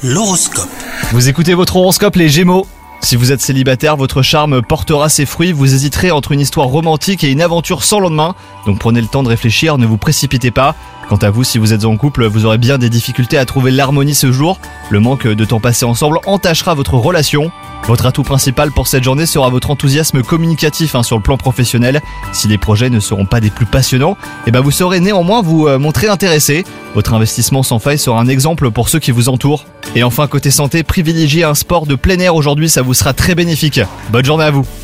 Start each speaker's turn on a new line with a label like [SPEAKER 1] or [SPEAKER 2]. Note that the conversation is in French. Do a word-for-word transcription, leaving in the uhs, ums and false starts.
[SPEAKER 1] L'horoscope.
[SPEAKER 2] Vous écoutez votre horoscope les Gémeaux. Si vous êtes célibataire, votre charme portera ses fruits, vous hésiterez entre une histoire romantique et une aventure sans lendemain. Donc prenez le temps de réfléchir, ne vous précipitez pas. Quant à vous, si vous êtes en couple, vous aurez bien des difficultés à trouver l'harmonie ce jour. Le manque de temps passé ensemble entachera votre relation. Votre atout principal pour cette journée sera votre enthousiasme communicatif hein, sur le plan professionnel. Si les projets ne seront pas des plus passionnants, eh ben vous saurez néanmoins vous euh, montrer intéressé. Votre investissement sans faille sera un exemple pour ceux qui vous entourent. Et enfin, côté santé, privilégiez un sport de plein air aujourd'hui, ça vous sera très bénéfique. Bonne journée à vous.